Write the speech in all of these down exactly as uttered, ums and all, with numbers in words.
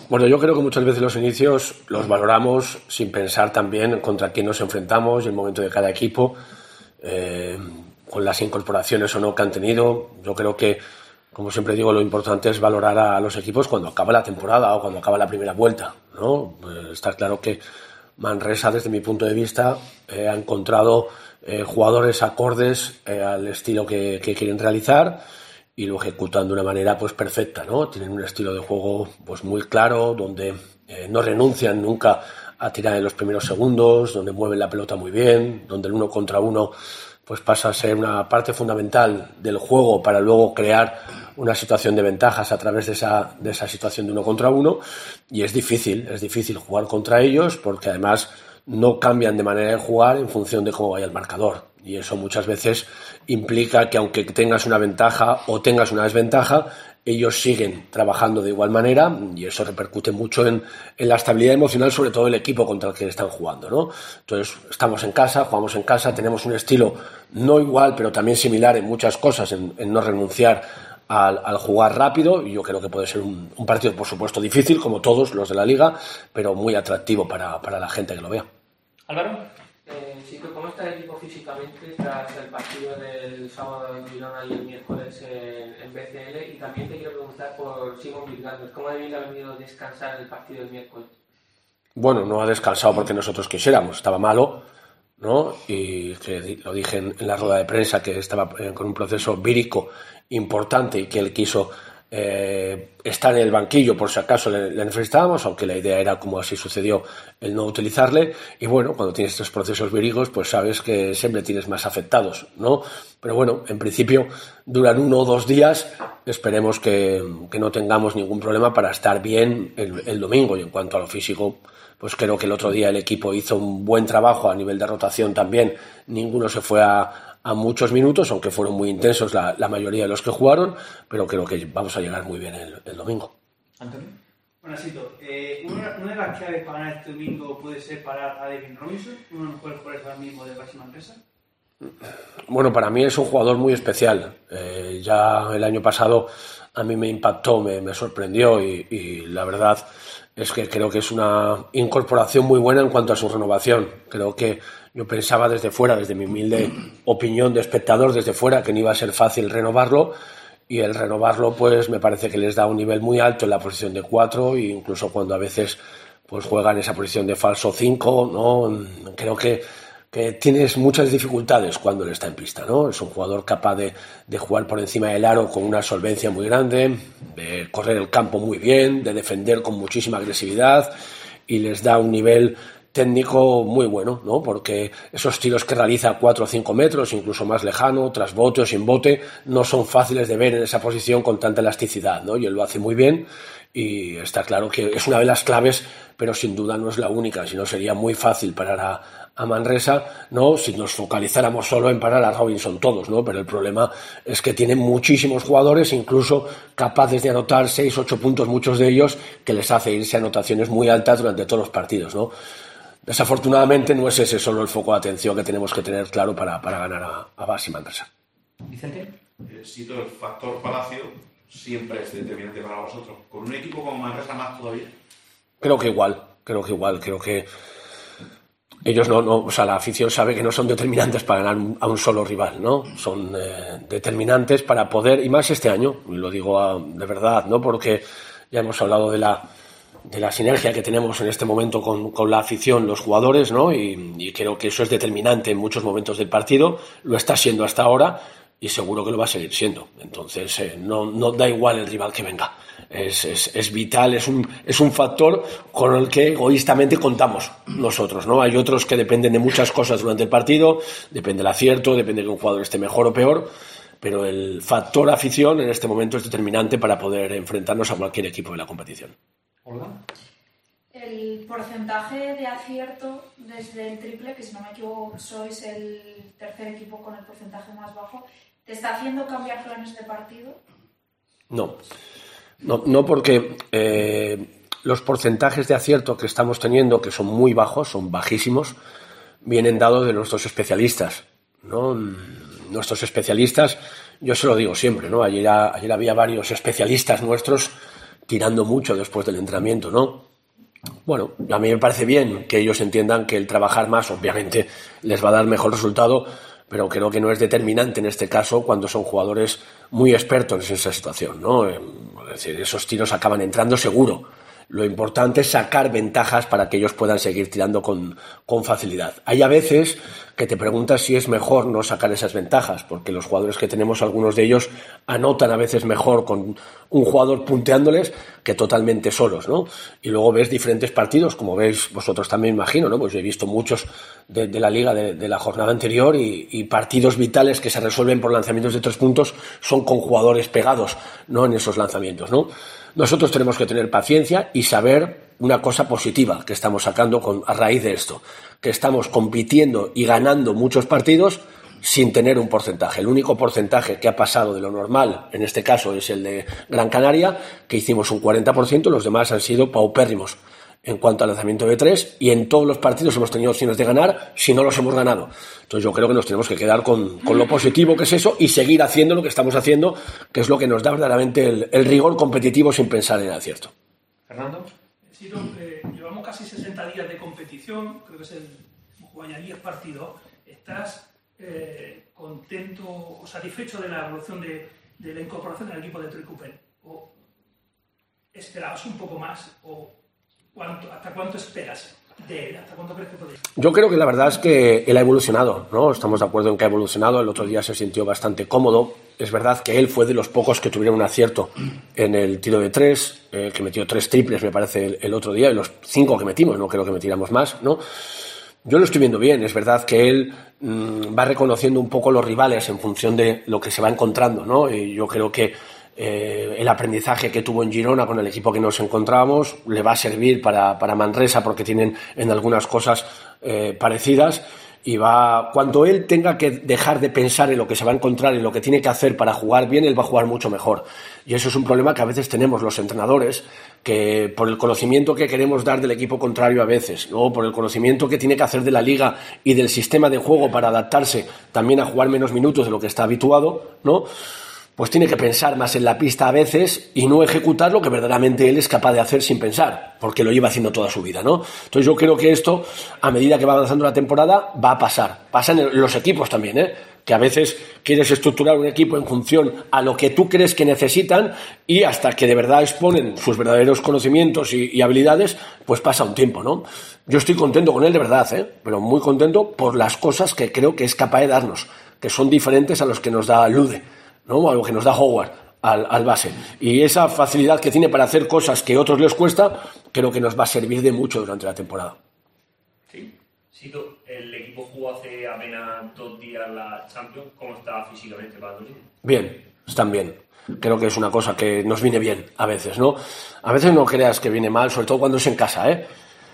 Bueno, yo creo que muchas veces los inicios los valoramos sin pensar también contra quién nos enfrentamos y el momento de cada equipo, eh, con las incorporaciones o no que han tenido. Yo creo que, como siempre digo, lo importante es valorar a los equipos cuando acaba la temporada o cuando acaba la primera vuelta, ¿no? Pues está claro que Manresa, desde mi punto de vista, eh, ha encontrado eh, jugadores acordes eh, al estilo que, que quieren realizar y lo ejecutan de una manera pues perfecta, ¿no? Tienen un estilo de juego pues muy claro, donde eh, no renuncian nunca a tirar en los primeros segundos, donde mueven la pelota muy bien, donde el uno contra uno pues pasa a ser una parte fundamental del juego para luego crear una situación de ventajas a través de esa, de esa situación de uno contra uno, y es difícil, es difícil jugar contra ellos porque además no cambian de manera de jugar en función de cómo vaya el marcador, y eso muchas veces implica que aunque tengas una ventaja o tengas una desventaja, ellos siguen trabajando de igual manera, y eso repercute mucho en, en la estabilidad emocional, sobre todo el equipo contra el que están jugando, ¿no? Entonces, estamos en casa, jugamos en casa, tenemos un estilo no igual, pero también similar en muchas cosas, en, en no renunciar al, al jugar rápido, y yo creo que puede ser un, un partido, por supuesto, difícil, como todos los de la Liga, pero muy atractivo para, para la gente que lo vea. Álvaro. Eh, sí, ¿cómo está el equipo físicamente tras el partido del sábado en Girona y el miércoles en, en B C L? Y también te quiero preguntar por Simon Virgaldos, ¿cómo ha venido descansar el partido del miércoles? Bueno, no ha descansado porque nosotros quisiéramos, estaba malo, ¿no? Y que lo dije en, en la rueda de prensa, que estaba eh, con un proceso vírico importante y que él quiso eh, estar en el banquillo por si acaso le, le necesitábamos, aunque la idea era, como así sucedió, el no utilizarle. Y bueno, cuando tienes estos procesos víricos, pues sabes que siempre tienes más afectados, ¿no? Pero bueno, en principio duran uno o dos días. Esperemos que, que no tengamos ningún problema para estar bien el, el domingo. Y en cuanto a lo físico, pues creo que el otro día el equipo hizo un buen trabajo a nivel de rotación también. Ninguno se fue a a muchos minutos, aunque fueron muy intensos la, la mayoría de los que jugaron, pero creo que vamos a llegar muy bien el, el domingo. Antonio. Bueno, Sito, eh, una, una de las claves para ganar este domingo puede ser parar a Devin Robinson, uno de los mejores jugadores ahora mismo de Baxi Manresa. Bueno, para mí es un jugador muy especial. Eh, ya el año pasado a mí me impactó, me, me sorprendió y, y la verdad es que creo que es una incorporación muy buena en cuanto a su renovación. Creo que yo pensaba desde fuera, desde mi humilde opinión de espectador desde fuera, que no iba a ser fácil renovarlo, y el renovarlo pues me parece que les da un nivel muy alto en la posición de cuatro, e incluso cuando a veces pues juega en esa posición de falso cinco, ¿no? Creo que, que tienes muchas dificultades cuando él está en pista, ¿no? Es un jugador capaz de, de jugar por encima del aro con una solvencia muy grande, de correr el campo muy bien, de defender con muchísima agresividad, y les da un nivel técnico muy bueno, ¿no? Porque esos tiros que realiza a cuatro o cinco metros, incluso más lejano, tras bote o sin bote, no son fáciles de ver en esa posición con tanta elasticidad, ¿no? Y él lo hace muy bien, y está claro que es una de las claves, pero sin duda no es la única, si no sería muy fácil parar a, a Manresa, ¿no? Si nos focalizáramos solo en parar a Robinson todos, ¿no? Pero el problema es que tienen muchísimos jugadores, incluso capaces de anotar seis, ocho puntos, muchos de ellos, que les hace irse a anotaciones muy altas durante todos los partidos, ¿no? Desafortunadamente no es ese solo el foco de atención que tenemos que tener claro para, para ganar a, a Baxi Manresa. Vicente. Eh, Sito, el factor Palacio siempre es determinante para vosotros. ¿Con un equipo como Manresa más todavía? Creo que igual, creo que igual, creo que ellos no, no, o sea, la afición sabe que no son determinantes para ganar un, a un solo rival, ¿no? Son eh, determinantes para poder, y más este año, y lo digo a, de verdad, ¿no? Porque ya hemos hablado de la de la sinergia que tenemos en este momento con, con la afición, los jugadores, ¿no? Y, y creo que eso es determinante en muchos momentos del partido, lo está siendo hasta ahora y seguro que lo va a seguir siendo. Entonces, eh, no, no da igual el rival que venga. Es, es, es vital, es un, es un factor con el que egoístamente contamos nosotros, ¿no? Hay otros que dependen de muchas cosas durante el partido, depende del acierto, depende de que un jugador esté mejor o peor, pero el factor afición en este momento es determinante para poder enfrentarnos a cualquier equipo de la competición. Olga. El porcentaje de acierto desde el triple, que si no me equivoco sois el tercer equipo con el porcentaje más bajo, ¿te está haciendo cambiar planes de partido? No, no, no porque eh, los porcentajes de acierto que estamos teniendo, que son muy bajos, son bajísimos, vienen dados de nuestros especialistas, ¿no? Nuestros especialistas, yo se lo digo siempre, ¿no? Ayer, ayer había varios especialistas nuestros tirando mucho después del entrenamiento, ¿no? Bueno, a mí me parece bien que ellos entiendan que el trabajar más obviamente les va a dar mejor resultado, pero creo que no es determinante en este caso cuando son jugadores muy expertos en esa situación, ¿no? Es decir, esos tiros acaban entrando seguro. Lo importante es sacar ventajas para que ellos puedan seguir tirando con, con facilidad. Hay a veces que te preguntas si es mejor no sacar esas ventajas, porque los jugadores que tenemos, algunos de ellos, anotan a veces mejor con un jugador punteándoles que totalmente solos, ¿no? Y luego ves diferentes partidos, como veis vosotros también, imagino, ¿no? Pues yo he visto muchos de, de la liga de, de la jornada anterior y, y partidos vitales que se resuelven por lanzamientos de tres puntos son con jugadores pegados, ¿no? En esos lanzamientos, ¿no? Nosotros tenemos que tener paciencia y saber una cosa positiva que estamos sacando con, a raíz de esto, que estamos compitiendo y ganando muchos partidos sin tener un porcentaje. El único porcentaje que ha pasado de lo normal, en este caso, es el de Gran Canaria, que hicimos un cuarenta por ciento, los demás han sido paupérrimos en cuanto al lanzamiento de tres, y en todos los partidos hemos tenido opciones de ganar si no los hemos ganado. Entonces yo creo que nos tenemos que quedar con, con lo positivo que es eso y seguir haciendo lo que estamos haciendo, que es lo que nos da verdaderamente el, el rigor competitivo sin pensar en el acierto. Fernando. Sí, no, eh, llevamos casi sesenta días de competición, creo que es el jugar diez partidos. ¿Estás eh, contento o satisfecho de la evolución de, de la incorporación del equipo de Troy Cooper? ¿O esperabas un poco más? ¿O ¿Cuánto, ¿Hasta cuánto esperas de él? ¿Hasta cuánto crees que podéis? Yo creo que la verdad es que él ha evolucionado, ¿no? Estamos de acuerdo en que ha evolucionado. El otro día se sintió bastante cómodo. Es verdad que él fue de los pocos que tuvieron un acierto en el tiro de tres, eh, que metió tres triples, me parece, el, el otro día, y los cinco que metimos, no creo que metiéramos más, ¿no? Yo lo estoy viendo bien. Es verdad que él mmm, va reconociendo un poco los rivales en función de lo que se va encontrando, ¿no? Y yo creo que Eh, el aprendizaje que tuvo en Girona con el equipo que nos encontrábamos le va a servir para, para Manresa, porque tienen en algunas cosas eh, parecidas, y va, cuando él tenga que dejar de pensar en lo que se va a encontrar, en lo que tiene que hacer para jugar bien, él va a jugar mucho mejor. Y eso es un problema que a veces tenemos los entrenadores, que por el conocimiento que queremos dar del equipo contrario a veces, ¿no? Por el conocimiento que tiene que hacer de la liga y del sistema de juego para adaptarse también a jugar menos minutos de lo que está habituado, ¿no? Pues tiene que pensar más en la pista a veces y no ejecutar lo que verdaderamente él es capaz de hacer sin pensar, porque lo lleva haciendo toda su vida, ¿no? Entonces yo creo que esto, a medida que va avanzando la temporada, va a pasar. Pasa en los equipos también, ¿eh? Que a veces quieres estructurar un equipo en función a lo que tú crees que necesitan, y hasta que de verdad exponen sus verdaderos conocimientos y, y habilidades, pues pasa un tiempo, ¿no? Yo estoy contento con él de verdad, ¿eh? Pero muy contento por las cosas que creo que es capaz de darnos, que son diferentes a los que nos da Lude, ¿no? A lo que nos da Howard al, al base. Y esa facilidad que tiene para hacer cosas que a otros les cuesta, creo que nos va a servir de mucho durante la temporada. Sí. Sito, el equipo jugó hace apenas dos días la Champions. ¿Cómo está físicamente para tu niño? Bien, están bien. Creo que es una cosa que nos viene bien a veces, ¿no? A veces no creas que viene mal, sobre todo cuando es en casa, ¿eh?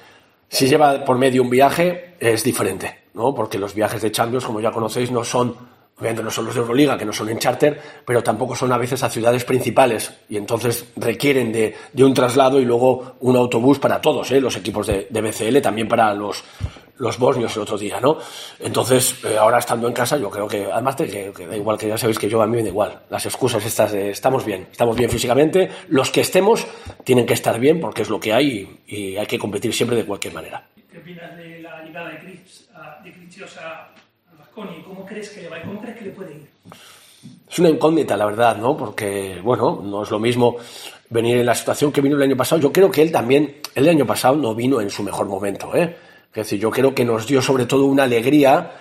Si lleva por medio un viaje, es diferente, ¿no? Porque los viajes de Champions, como ya conocéis, no son... Obviamente no son los de Euroliga, que no son en charter, pero tampoco son a veces a ciudades principales, y entonces requieren de, de un traslado y luego un autobús para todos, ¿eh? Los equipos de, de B C L, también para los, los bosnios el otro día, ¿no? Entonces, eh, ahora estando en casa, yo creo que, además de que, que da igual, que ya sabéis que yo a mí me da igual, las excusas estas de estamos bien, estamos bien físicamente, los que estemos tienen que estar bien porque es lo que hay y, y hay que competir siempre de cualquier manera. ¿Qué opinas de la llegada de Chris, de Chris a Baskonia? ¿Cómo crees que le va y cómo crees que le puede ir? Es una incógnita, la verdad, ¿no? Porque, bueno, no es lo mismo venir en la situación que vino el año pasado. Yo creo que él también, el año pasado no vino en su mejor momento, ¿eh? Es decir, yo creo que nos dio sobre todo una alegría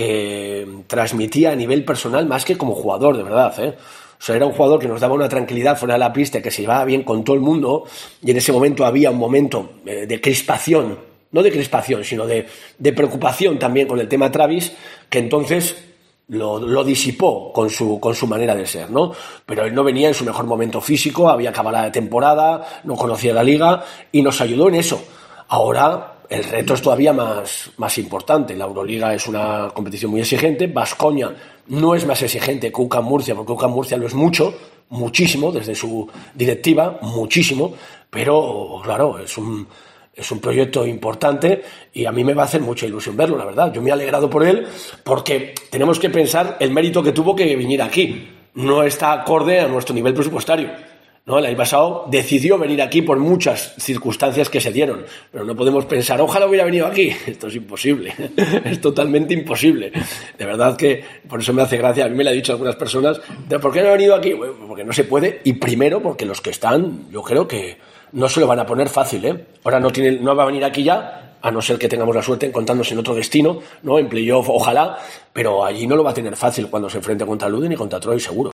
que transmitía a nivel personal más que como jugador, de verdad, ¿eh? O sea, era un jugador que nos daba una tranquilidad fuera de la pista, que se llevaba bien con todo el mundo, y en ese momento había un momento de crispación, no de crispación, sino de, de preocupación también con el tema Travis, que entonces lo, lo disipó con su, con su manera de ser, ¿no? Pero él no venía en su mejor momento físico, había acabado la temporada, no conocía la liga, y nos ayudó en eso. Ahora el reto es todavía más, más importante. La Euroliga es una competición muy exigente. Baskonia no es más exigente que U C A M Murcia, porque U C A M Murcia lo es mucho, muchísimo, desde su directiva, muchísimo, pero claro, es un, es un proyecto importante y a mí me va a hacer mucha ilusión verlo, la verdad. Yo me he alegrado por él porque tenemos que pensar el mérito que tuvo que venir aquí. No está acorde a nuestro nivel presupuestario. ¿no? El año pasado decidió venir aquí por muchas circunstancias que se dieron, pero no podemos pensar, ojalá hubiera venido aquí. Esto es imposible, es totalmente imposible. De verdad que por eso me hace gracia, a mí me lo han dicho algunas personas, ¿por qué no ha venido aquí? Bueno, porque no se puede, y primero porque los que están, yo creo que no se lo van a poner fácil, ¿eh? Ahora no, tiene, no va a venir aquí ya, a no ser que tengamos la suerte encontrándose en otro destino, ¿no? En playoff, ojalá, pero allí no lo va a tener fácil cuando se enfrente contra Luden y contra Troy, seguro.